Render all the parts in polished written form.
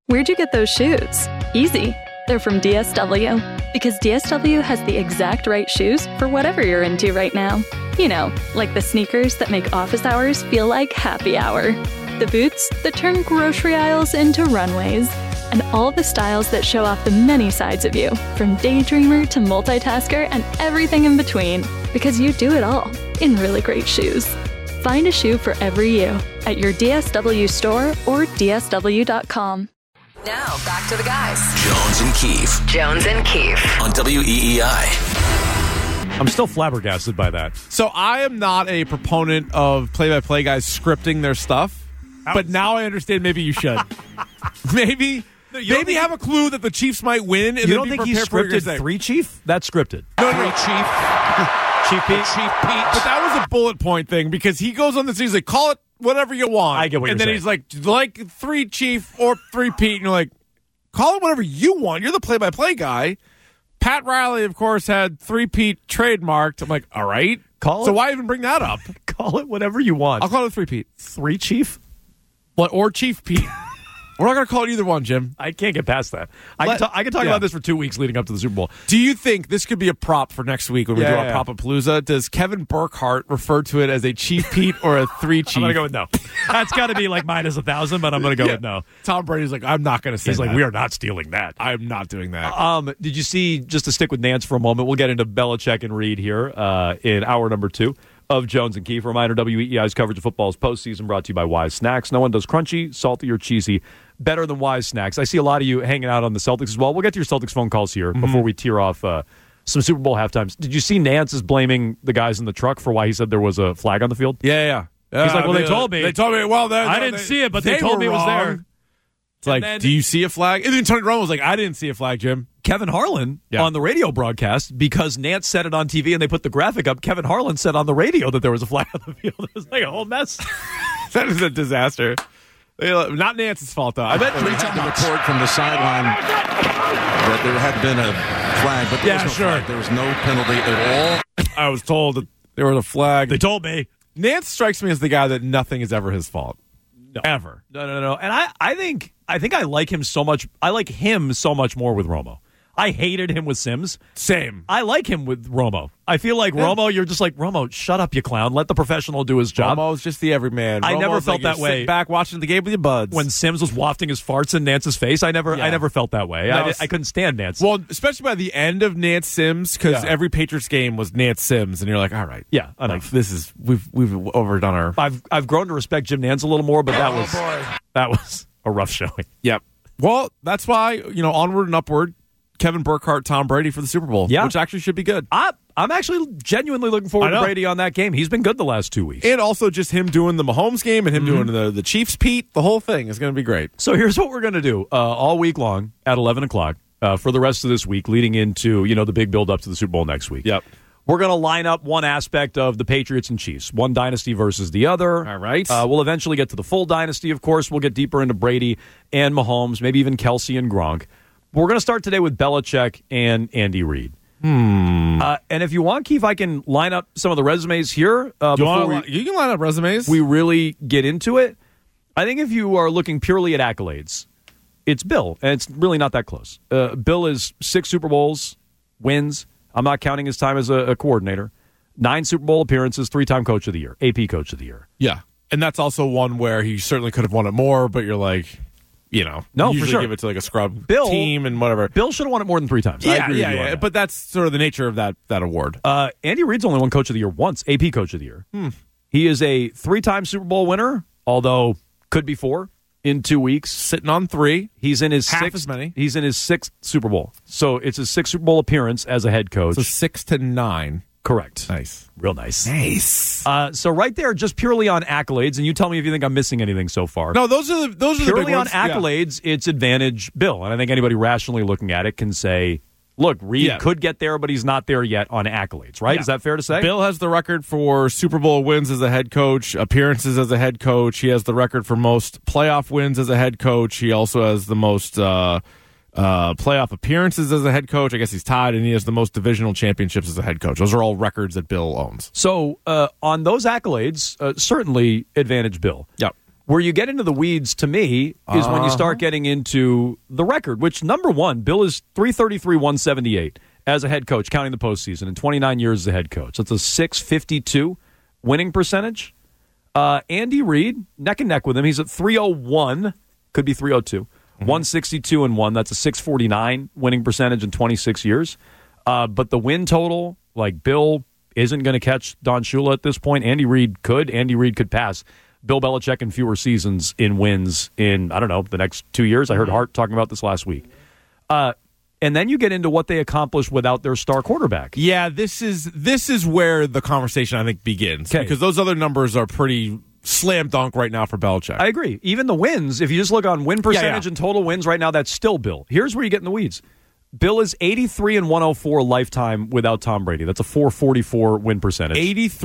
Where'd you get those shoes? Easy. They're from DSW. Because DSW has the exact right shoes for whatever you're into right now. You know, like the sneakers that make office hours feel like happy hour. The boots that turn grocery aisles into runways. And all the styles that show off the many sides of you, from daydreamer to multitasker and everything in between. Because you do it all in really great shoes. Find a shoe for every you at your DSW store or DSW.com. Now, back to the guys. Jones and Keefe. Jones and Keefe. On WEEI. I'm still flabbergasted by that. So I am not a proponent of play-by-play guys scripting their stuff, but now I understand maybe you should. Maybe have a clue that the Chiefs might win. And you don't think he scripted 3 Chief? That's scripted. No. Chief. Chief Pete. But that was a bullet point thing because he goes on this, he's like, call it whatever you want. I get what you're saying. And then he's like 3 Chief or 3 Pete. And you're like, call it whatever you want. You're the play-by-play guy. Pat Riley, of course, had 3 Pete trademarked. I'm like, all right. So why even bring that up? Call it whatever you want. I'll call it 3 Pete. 3 Chief? What? Or Chief Pete. We're not going to call it either one, Jim. I can't get past that. I can talk about this for 2 weeks leading up to the Super Bowl. Do you think this could be a prop for next week when we do our Prop-a-Palooza? Does Kevin Burkhardt refer to it as a Chief Pete or a 3 Chief? I'm going to go with no. That's got to be like minus 1,000, but I'm going to go with no. Tom Brady's like, I'm not going to say He's that. like, we are not stealing that. I'm not doing that. Did you see, just to stick with Nance for a moment, we'll get into Belichick and Reed here in hour number 2 of Jones and Keefe. Reminder, WEEI's coverage of football's postseason brought to you by Wise Snacks. No one does crunchy, salty, or cheesy better than Wise Snacks. I see a lot of you hanging out on the Celtics as well. We'll get to your Celtics phone calls here before we tear off some Super Bowl halftimes. Did you see Nance is blaming the guys in the truck for why he said there was a flag on the field? Yeah. He's like, well, they told me. They told me. Well, I didn't see it, but they told me it was there. It's like, do you see a flag? And then Tony Romo was like, I didn't see a flag, Jim. Kevin Harlan on the radio broadcast, because Nance said it on TV and they put the graphic up, Kevin Harlan said on the radio that there was a flag on the field. It was like a whole mess. That is a disaster. Not Nance's fault, though. I bet we had the report from the sideline that there had been a flag, but there was no flag. There was no penalty at all. I was told that there was a flag. They told me. Nance strikes me as the guy that nothing is ever his fault. No. Ever. No. And I think I like him so much. I like him so much more with Romo. I hated him with Sims. Same. I like him with Romo. I feel like Romo, you're just like, Romo, shut up, you clown. Let the professional do his job. Romo's just the everyman. I never Romo's felt that way. Sitting back watching the game with your buds. When Sims was wafting his farts in Nance's face, I never felt that way. No, I couldn't stand Nance. Well, especially by the end of Nance Sims, because every Patriots game was Nance Sims, and you're like, all right. Yeah, enough. Like, we've overdone our... I've grown to respect Jim Nance a little more, but that was a rough showing. Yep. Well, that's why, onward and upward, Kevin Burkhardt, Tom Brady for the Super Bowl, which actually should be good. I'm actually genuinely looking forward to Brady on that game. He's been good the last 2 weeks. And also just him doing the Mahomes game and him doing the Chiefs Pete. The whole thing is going to be great. So here's what we're going to do all week long at 11 o'clock for the rest of this week leading into, the big build-up to the Super Bowl next week. Yep. We're going to line up one aspect of the Patriots and Chiefs, one dynasty versus the other. All right. We'll eventually get to the full dynasty, of course. We'll get deeper into Brady and Mahomes, maybe even Kelsey and Gronk. We're going to start today with Belichick and Andy Reid. And if you want, Keith, I can line up some of the resumes here. You can line up resumes. We really get into it. I think if you are looking purely at accolades, it's Bill, and it's really not that close. Bill is 6 Super Bowls, wins. I'm not counting his time as a coordinator. 9 Super Bowl appearances, 3-time Coach of the Year, AP Coach of the Year. Yeah, and that's also one where he certainly could have won it more, but you're like... no, usually for sure. Give it to like a scrub team and whatever. Bill should have won it more than 3 times. I agree with you on that. But that's sort of the nature of that award. Andy Reid's only won Coach of the Year once, AP Coach of the Year. He is a 3-time Super Bowl winner, although could be 4 in 2 weeks. Sitting on 3. He's in his half as many. He's in his 6th Super Bowl, so it's his 6th Super Bowl appearance as a head coach. So 6 to 9. Correct. Nice. Real nice. Nice. So right there, just purely on accolades, and you tell me if you think I'm missing anything so far. No, those are the purely big ones. on accolades, it's advantage Bill. And I think anybody rationally looking at it can say, look, Reid could get there, but he's not there yet on accolades, right? Yeah. Is that fair to say? Bill has the record for Super Bowl wins as a head coach, appearances as a head coach. He has the record for most playoff wins as a head coach. He also has the most playoff appearances as a head coach. I guess he's tied, and he has the most divisional championships as a head coach. Those are all records that Bill owns. So on those accolades, certainly advantage Bill. Yep. Where you get into the weeds, to me, is when you start getting into the record, which, number one, Bill is 333-178 as a head coach, counting the postseason, and 29 years as a head coach. That's a .652 winning percentage. Andy Reid, neck and neck with him. He's at 301, could be 302. 162-1. That's a .649 winning percentage in 26 years. But the win total, like Bill isn't going to catch Don Shula at this point. Andy Reid could. Andy Reid could pass Bill Belichick in fewer seasons in wins in, I don't know, the next 2 years. I heard Hart talking about this last week. And then you get into what they accomplished without their star quarterback. Yeah, this is where the conversation, I think, begins. Okay. Because those other numbers are pretty slam dunk right now for Belichick. I agree. Even the wins, if you just look on win percentage and total wins right now, that's still Bill. Here's where you get in the weeds. Bill is 83-104 lifetime without Tom Brady. That's a .444 win percentage.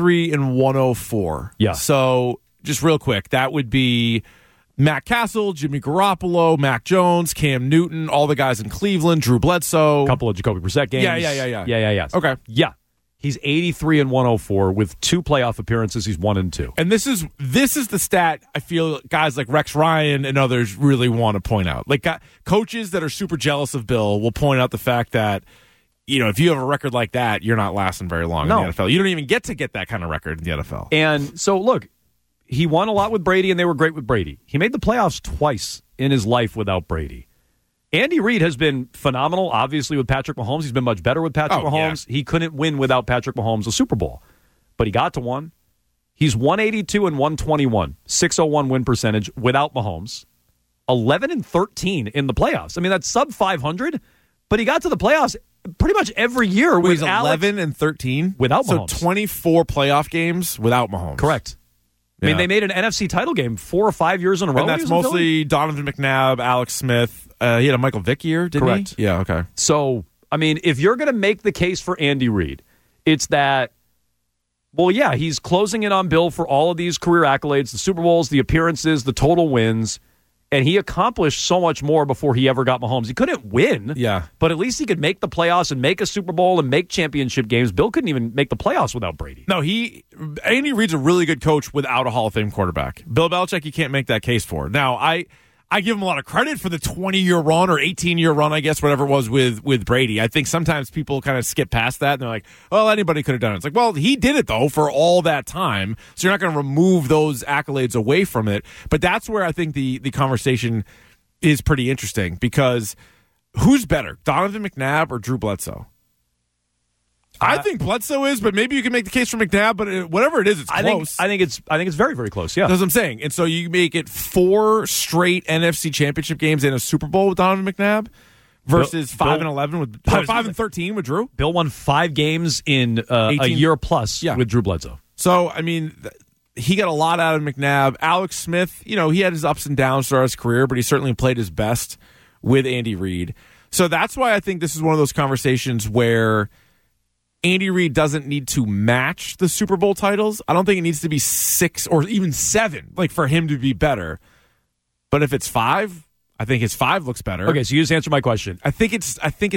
83-104. Yeah. So just real quick, that would be Matt Castle, Jimmy Garoppolo, Mac Jones, Cam Newton, all the guys in Cleveland, Drew Bledsoe. A couple of Jacoby Brissett games. Yeah. Okay. Yeah. He's 83-104 with 2 playoff appearances. He's 1-2. And this is the stat I feel guys like Rex Ryan and others really want to point out. Like coaches that are super jealous of Bill will point out the fact that, you know, if you have a record like that, you're not lasting very long in the NFL. You don't even get that kind of record in the NFL. And so, look, he won a lot with Brady, and they were great with Brady. He made the playoffs twice in his life without Brady. Andy Reid has been phenomenal, obviously, with Patrick Mahomes. He's been much better with Patrick Mahomes. Yeah. He couldn't win without Patrick Mahomes a Super Bowl, but he got to one. He's 182-121, .601 win percentage without Mahomes, 11-13 in the playoffs. I mean, that's sub 500, but he got to the playoffs pretty much every year with 11-13 without Mahomes. So 24 playoff games without Mahomes. Correct. I mean, they made an NFC title game 4 or 5 years in a row. And that's mostly Donovan McNabb, Alex Smith. He had a Michael Vick year, didn't he? Correct. Yeah, okay. So, I mean, if you're going to make the case for Andy Reid, it's that, well, yeah, he's closing in on Bill for all of these career accolades, the Super Bowls, the appearances, the total wins, and he accomplished so much more before he ever got Mahomes. He couldn't win, but at least he could make the playoffs and make a Super Bowl and make championship games. Bill couldn't even make the playoffs without Brady. No, Andy Reid's a really good coach without a Hall of Fame quarterback. Bill Belichick, you can't make that case for. Now, I give him a lot of credit for the 20-year run or 18-year run, I guess, whatever it was with Brady. I think sometimes people kind of skip past that and they're like, well, anybody could have done it. It's like, well, he did it, though, for all that time. So you're not going to remove those accolades away from it. But that's where I think the conversation is pretty interesting because who's better, Donovan McNabb or Drew Bledsoe? I think Bledsoe is, but maybe you can make the case for McNabb. But whatever it is, it's close. I think it's very, very close. Yeah, that's what I'm saying. And so you make it 4 straight NFC Championship games and a Super Bowl with Donovan McNabb versus 5-11 with 5-13 with Drew. Bill won 5 games in a year plus with Drew Bledsoe. So I mean, he got a lot out of McNabb. Alex Smith, you know, he had his ups and downs throughout his career, but he certainly played his best with Andy Reid. So that's why I think this is one of those conversations where Andy Reid doesn't need to match the Super Bowl titles. I don't think it needs to be 6 or even 7, like for him to be better. But if it's 5, I think his 5 looks better. Okay, so you just answered my question. I think it's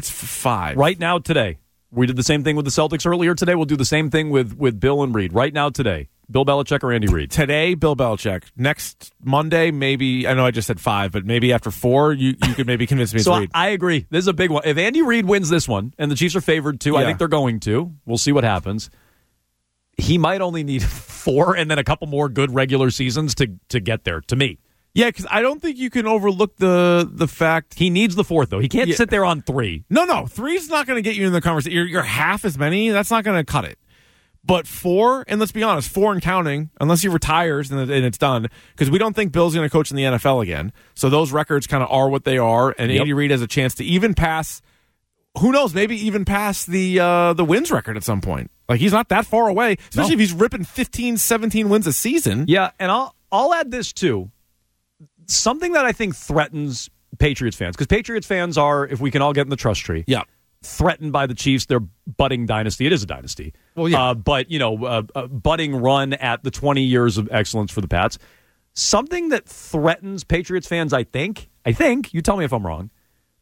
5. Right now, today. We did the same thing with the Celtics earlier today. We'll do the same thing with Bill and Reid. Right now, today. Bill Belichick or Andy Reid? Today, Bill Belichick. Next Monday, maybe, I know I just said 5, but maybe after 4, you could maybe convince me it's Reid. I agree. This is a big one. If Andy Reid wins this one, and the Chiefs are favored too, I think they're going to. We'll see what happens. He might only need 4 and then a couple more good regular seasons to get there, to me. Yeah, because I don't think you can overlook the fact... He needs the 4th, though. He can't sit there on 3. No. 3 is not going to get you in the conversation. You're half as many. That's not going to cut it. But 4, and let's be honest, 4 and counting, unless he retires and it's done, because we don't think Bill's going to coach in the NFL again. So those records kind of are what they are, and Andy Reid has a chance to even pass, who knows, maybe even pass the wins record at some point. Like, he's not that far away, especially if he's ripping 15, 17 wins a season. Yeah, and I'll add this, too. Something that I think threatens Patriots fans, because Patriots fans are, if we can all get in the trust tree, threatened by the Chiefs, their budding dynasty. It is a dynasty. Well, yeah. But, you know, a budding run at the 20 years of excellence for the Pats. Something that threatens Patriots fans, I think, you tell me if I'm wrong,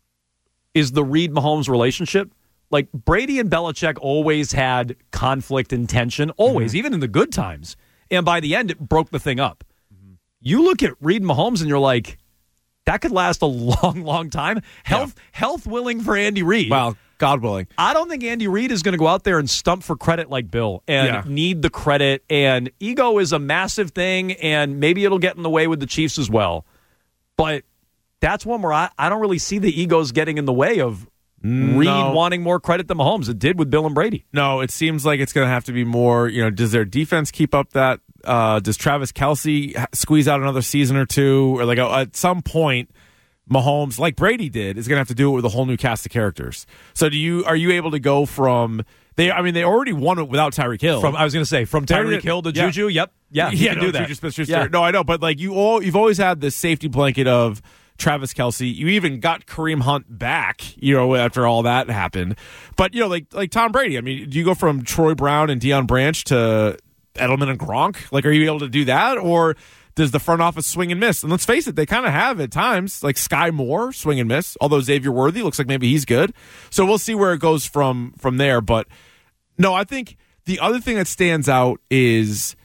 is the Reid-Mahomes relationship. Like, Brady and Belichick always had conflict and tension, always, even in the good times. And by the end, it broke the thing up. you look at Reed and Mahomes and you're like, that could last a long, long time. Health willing for Andy Reid. Well, God willing. I don't think Andy Reid is going to go out there and stump for credit like Bill and need the credit. And ego is a massive thing, and maybe it'll get in the way with the Chiefs as well. But that's one where I don't really see the egos getting in the way of Reid wanting more credit than Mahomes. It did with Bill and Brady. No, it seems like it's going to have to be more, does their defense keep up that? Does Travis Kelce squeeze out another season or two? Or at some point, Mahomes, like Brady did, is going to have to do it with a whole new cast of characters. So are you able to go from they already won it without Tyreek Hill. From Tyreek Hill to Juju. Yep. Yeah, you can do that. Juju Smith-Schuster. No, I know, but you've always had this safety blanket of Travis Kelce. You even got Kareem Hunt back, after all that happened. But like Tom Brady. I mean, do you go from Troy Brown and Deion Branch to Edelman and Gronk? Are you able to do that, or does the front office swing and miss? And let's face it, they kind of have at times, like Sky Moore, swing and miss, although Xavier Worthy looks like maybe he's good. So we'll see where it goes from there. But no, I think the other thing that stands out is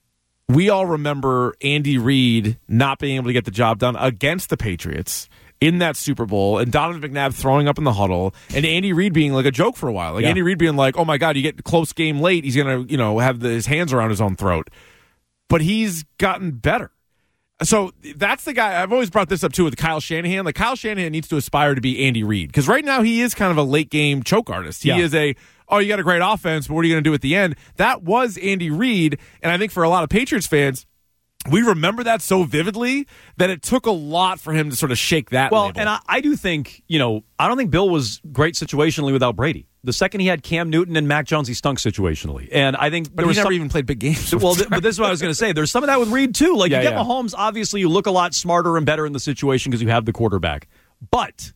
we all remember Andy Reid not being able to get the job done against the Patriots in that Super Bowl, and Donovan McNabb throwing up in the huddle, and Andy Reid being like a joke for a while. Andy Reid being like, oh my God, you get close game late, he's going to have his hands around his own throat. But he's gotten better. So that's the guy. I've always brought this up too with Kyle Shanahan. Kyle Shanahan needs to aspire to be Andy Reid, because right now he is kind of a late game choke artist. He is you got a great offense, but what are you going to do at the end? That was Andy Reid, and I think for a lot of Patriots fans, we remember that so vividly that it took a lot for him to sort of shake that label. And I do think, I don't think Bill was great situationally without Brady. The second he had Cam Newton and Mac Jones, he stunk situationally. And I think he never even played big games. Well, but this is what I was going to say. There's some of that with Reid, too. You get Mahomes, obviously you look a lot smarter and better in the situation because you have the quarterback. But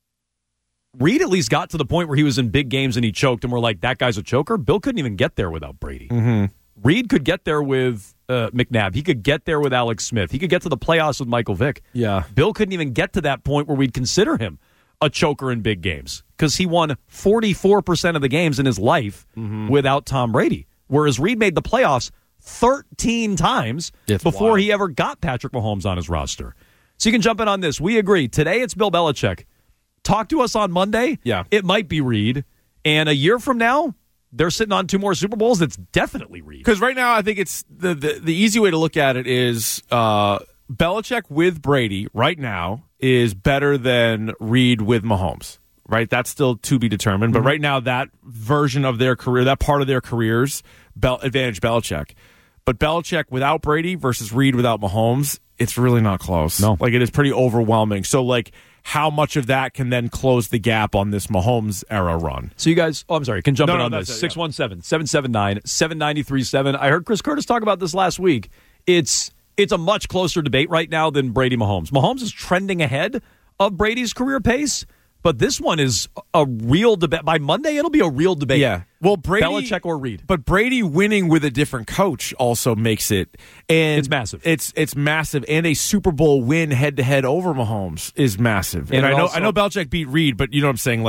Reid at least got to the point where he was in big games and he choked, and we're like, that guy's a choker. Bill couldn't even get there without Brady. Mm-hmm. Reid could get there with McNabb. He could get there with Alex Smith. He could get to the playoffs with Michael Vick. Yeah. Bill couldn't even get to that point where we'd consider him a choker in big games because he won 44% of the games in his life without Tom Brady, whereas Reid made the playoffs 13 times before he ever got Patrick Mahomes on his roster. So you can jump in on this. We agree. Today it's Bill Belichick. Talk to us on Monday. Yeah. It might be Reid. And a year from now, they're sitting on 2 more Super Bowls. It's definitely Reid. Because right now, I think it's the easy way to look at it is Belichick with Brady right now is better than Reid with Mahomes. Right? That's still to be determined. But right now, that version of their career, that part of their careers, advantage Belichick. But Belichick without Brady versus Reid without Mahomes, it's really not close. No. It is pretty overwhelming. So, how much of that can then close the gap on this Mahomes era run? So you guys, can jump in on this. 617-779-7937. I heard Chris Curtis talk about this last week. It's a much closer debate right now than Brady Mahomes. Mahomes is trending ahead of Brady's career pace, but this one is a real debate. By Monday, it'll be a real debate. Yeah. Well, Brady, Belichick or Reid. But Brady winning with a different coach also makes it. And it's massive. It's massive. And a Super Bowl win head-to-head over Mahomes is massive. And I know Belichick beat Reid, but you know what I'm saying?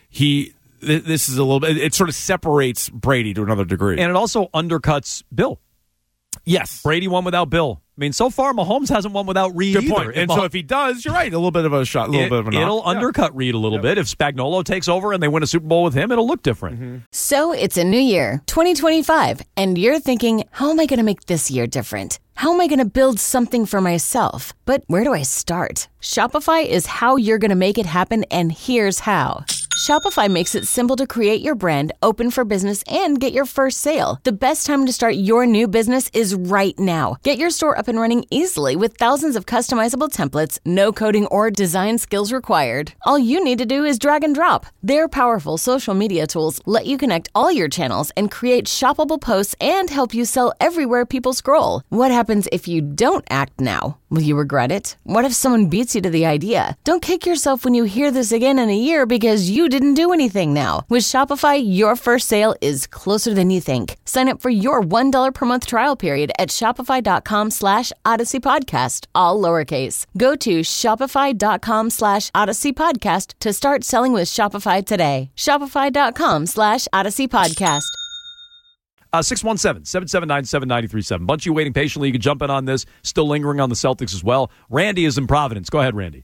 This is a little bit, it sort of separates Brady to another degree. And it also undercuts Bill. Yes. Brady won without Bill. I mean, so far, Mahomes hasn't won without Reid either. Good point. And so if he does, you're right, a little bit of a shot, It'll undercut Reid a little bit. If Spagnuolo takes over and they win a Super Bowl with him, it'll look different. Mm-hmm. So it's a new year, 2025, and you're thinking, how am I going to make this year different? How am I going to build something for myself? But where do I start? Shopify is how you're going to make it happen, and here's how. Shopify makes it simple to create your brand, open for business, and get your first sale. The best time to start your new business is right now. Get your store up and running easily with thousands of customizable templates, no coding or design skills required. All you need to do is drag and drop. Their powerful social media tools let you connect all your channels and create shoppable posts and help you sell everywhere people scroll. What happens if you don't act now? Will you regret it? What if someone beats you to the idea? Don't kick yourself when you hear this again in a year because you didn't do anything now. With Shopify, your first sale is closer than you think. Sign up for your $1 per month trial period at shopify.com/Odyssey Podcast, all lowercase. Go to shopify.com/Odyssey Podcast to start selling with Shopify today. Shopify.com/Odyssey Podcast. 617-779-7937. Bunch of you waiting patiently. You can jump in on this. Still lingering on the Celtics as well. Randy is in Providence. Go ahead, Randy.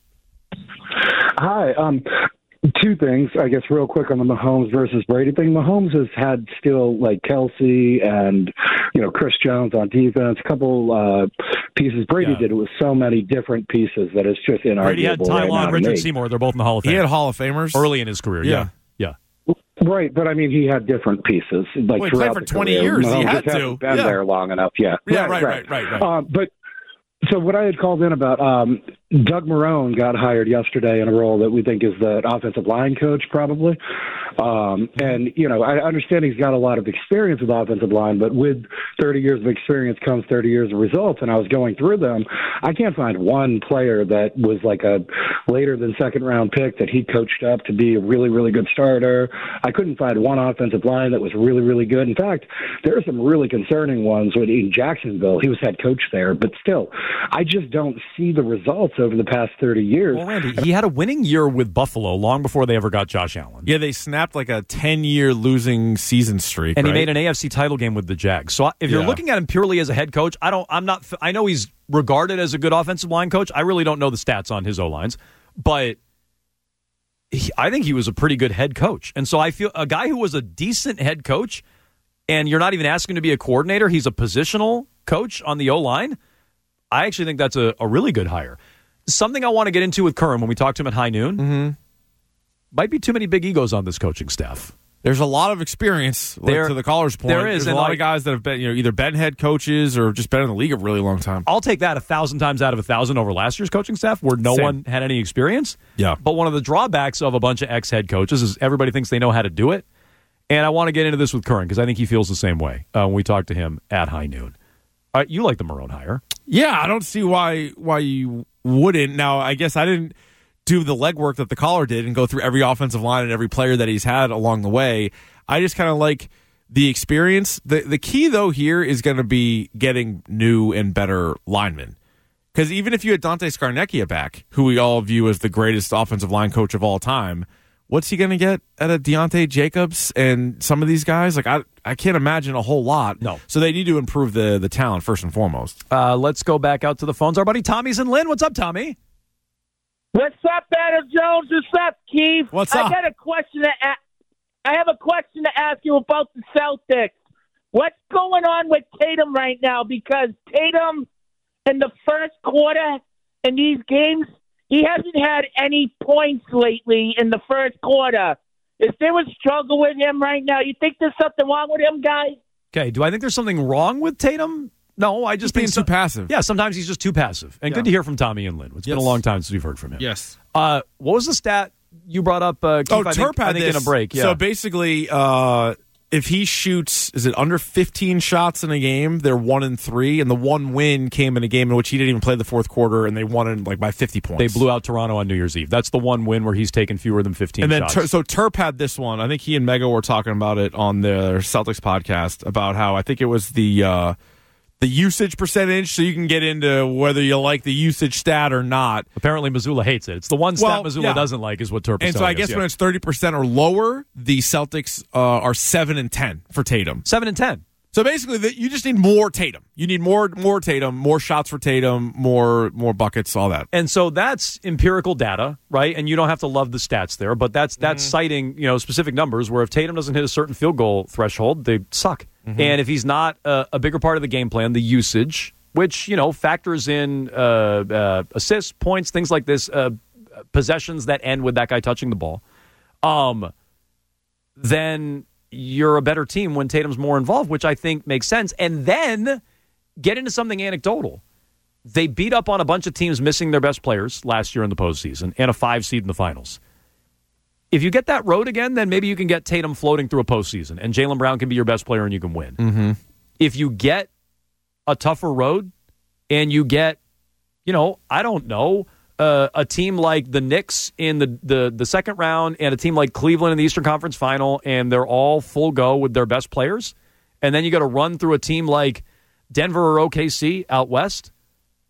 Hi. Two things, I guess, real quick on the Mahomes versus Brady thing. Mahomes has had still like Kelsey and, Chris Jones on defense, a couple pieces. Brady did it with so many different pieces that it's just inarguable. Brady had Tyler and Richard Seymour. They're both in the Hall of Fame. He had Hall of Famers early in his career. Yeah. Right, but I mean, he had different pieces. Like he played for 20 years. He had to. Been there long enough. Yeah. Right. But so what I had called in about, Doug Marrone got hired yesterday in a role that we think is the offensive line coach, probably. And, I understand he's got a lot of experience with offensive line, but with 30 years of experience comes 30 years of results. And I was going through them. I can't find one player that was like a later than second round pick that he coached up to be a really, really good starter. I couldn't find one offensive line that was really, really good. In fact, there are some really concerning ones in Jacksonville. He was head coach there, but still, I just don't see the results over the past 30 years. Well, Randy, he had a winning year with Buffalo long before they ever got Josh Allen. Yeah, they snapped like a 10-year losing season streak, and he made an AFC title game with the Jags. So if you're looking at him purely as a head coach, I know he's regarded as a good offensive line coach. I really don't know the stats on his O-lines, but I think he was a pretty good head coach. And so I feel a guy who was a decent head coach, and you're not even asking him to be a coordinator, he's a positional coach on the O-line. I actually think that's a really good hire. Something I want to get into with Curran when we talk to him at high noon, might be too many big egos on this coaching staff. There's a lot of experience, to the caller's point. There is. There's a lot of guys that have been, either been head coaches or just been in the league a really long time. I'll take that 1,000 times out of 1,000 over last year's coaching staff where no one had any experience. Yeah. But one of the drawbacks of a bunch of ex-head coaches is everybody thinks they know how to do it. And I want to get into this with Curran because I think he feels the same way when we talk to him at high noon. You like the Marrone hire. Yeah, I don't see why you wouldn't. Now, I guess I didn't do the legwork that the caller did and go through every offensive line and every player that he's had along the way. I just kind of like the experience. The key, though, here is going to be getting new and better linemen. Because even if you had Dante Scarnecchia back, who we all view as the greatest offensive line coach of all time, what's he going to get at a Deontay Jacobs and some of these guys? Like, I can't imagine a whole lot. No. So they need to improve the talent first and foremost. Let's go back out to the phones. Our buddy Tommy's in Lynn. What's up, Tommy? What's up, Adam Jones? What's up, Keith? What's up? I have a question to ask you about the Celtics. What's going on with Tatum right now? Because Tatum, in the first quarter in these games, he hasn't had any points lately in the first quarter. Is there a struggle with him right now? You think there's something wrong with him, guys? Okay, do I think there's something wrong with Tatum? No, I just think too passive. Yeah, sometimes he's just too passive. And good to hear from Tommy and Lynn. It's been a long time since we've heard from him. Yes. What was the stat you brought up, Keith? Turp had this in a break. Yeah. So basically, if he shoots, is it under 15 shots in a game, they're 1-3, and the one win came in a game in which he didn't even play the fourth quarter, and they won in by 50 points. They blew out Toronto on New Year's Eve. That's the one win where he's taken fewer than 15 shots. So Turp had this one. I think he and Mega were talking about it on their Celtics podcast about how I think it was the usage percentage, so you can get into whether you like the usage stat or not. Apparently, Missoula hates it. It's the one stat Missoula doesn't like is what Turp is. And so I guess when it's 30% or lower, the Celtics are 7-10 for Tatum. 7-10. So basically, you just need more Tatum. You need more Tatum, more shots for Tatum, more buckets, all that. And so that's empirical data, right? And you don't have to love the stats there, but that's citing specific numbers where if Tatum doesn't hit a certain field goal threshold, they suck. Mm-hmm. And if he's not a bigger part of the game plan, the usage, which factors in assists, points, things like this, possessions that end with that guy touching the ball, then you're a better team when Tatum's more involved, which I think makes sense. And then get into something anecdotal. They beat up on a bunch of teams missing their best players last year in the postseason and a 5 seed in the finals. If you get that road again, then maybe you can get Tatum floating through a postseason, and Jaylen Brown can be your best player and you can win. Mm-hmm. If you get a tougher road and you get, I don't know, a team like the Knicks in the second round and a team like Cleveland in the Eastern Conference Final, and they're all full go with their best players, and then you got to run through a team like Denver or OKC out west,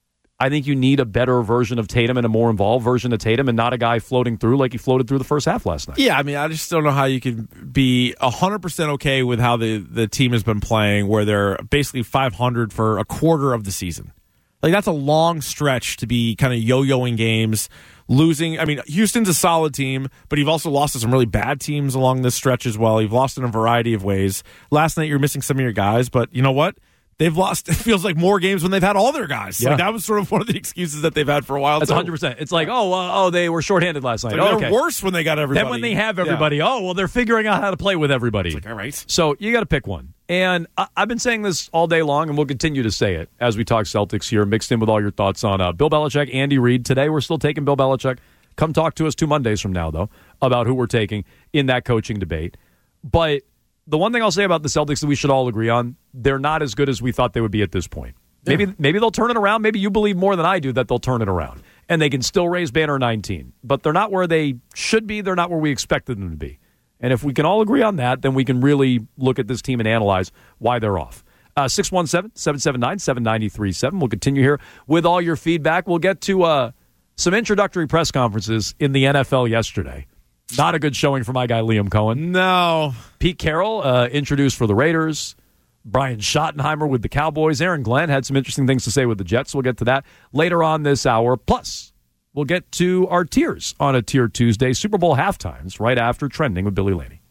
I think you need a better version of Tatum and a more involved version of Tatum and not a guy floating through like he floated through the first half last night. Yeah, I mean, I just don't know how you can be 100% okay with how the team has been playing, where they're basically 500 for a quarter of the season. Like, that's a long stretch to be kind of yo-yoing games, losing. I mean, Houston's a solid team, but you've also lost to some really bad teams along this stretch as well. You've lost in a variety of ways. Last night, you're missing some of your guys, but you know what? They've lost, it feels like, more games when they've had all their guys. Yeah. Like, that was sort of one of the excuses that they've had for a while. That's 100%. It's like, they were shorthanded last night. Like, they're worse when they got everybody. Then when they have everybody, they're figuring out how to play with everybody. It's like, all right. So you got to pick one. And I've been saying this all day long, and we'll continue to say it as we talk Celtics here, mixed in with all your thoughts on Bill Belichick, Andy Reid. Today, we're still taking Bill Belichick. Come talk to us 2 Mondays from now, though, about who we're taking in that coaching debate. But the one thing I'll say about the Celtics that we should all agree on, they're not as good as we thought they would be at this point. Yeah. Maybe they'll turn it around. Maybe you believe more than I do that they'll turn it around. And they can still raise banner 19. But they're not where they should be. They're not where we expected them to be. And if we can all agree on that, then we can really look at this team and analyze why they're off. 617-779-7937. We'll continue here with all your feedback. We'll get to some introductory press conferences in the NFL yesterday. Not a good showing for my guy Liam Cohen. No. Pete Carroll introduced for the Raiders. Brian Schottenheimer with the Cowboys. Aaron Glenn had some interesting things to say with the Jets. We'll get to that later on this hour. Plus, we'll get to our tiers on a Tier Tuesday. Super Bowl halftimes right after Trending with Billy Laney.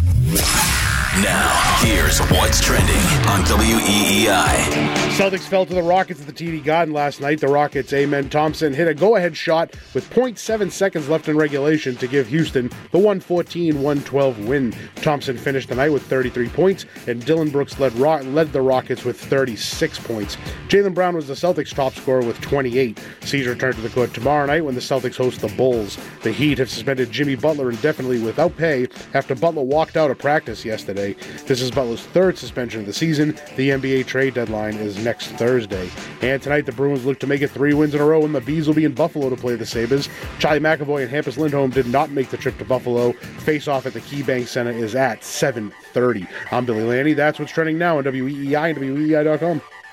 Now, here's what's trending on WEEI. Celtics fell to the Rockets at the TD Garden last night. The Rockets' Amen Thompson hit a go-ahead shot with 0.7 seconds left in regulation to give Houston the 114-112 win. Thompson finished the night with 33 points, and Dillon Brooks led the Rockets with 36 points. Jaylen Brown was the Celtics' top scorer with 28. C's return to the court tomorrow night when the Celtics host the Bulls. The Heat have suspended Jimmy Butler indefinitely without pay after Butler walked out of practice yesterday. This is Butler's third suspension of the season. The NBA trade deadline is next Thursday. And tonight, the Bruins look to make it 3 wins in a row, and the Bees will be in Buffalo to play the Sabres. Charlie McAvoy and Hampus Lindholm did not make the trip to Buffalo. Face-off at the KeyBank Center is at 7:30. I'm Billy Laney. That's what's trending now on WEEI and WEEI.com.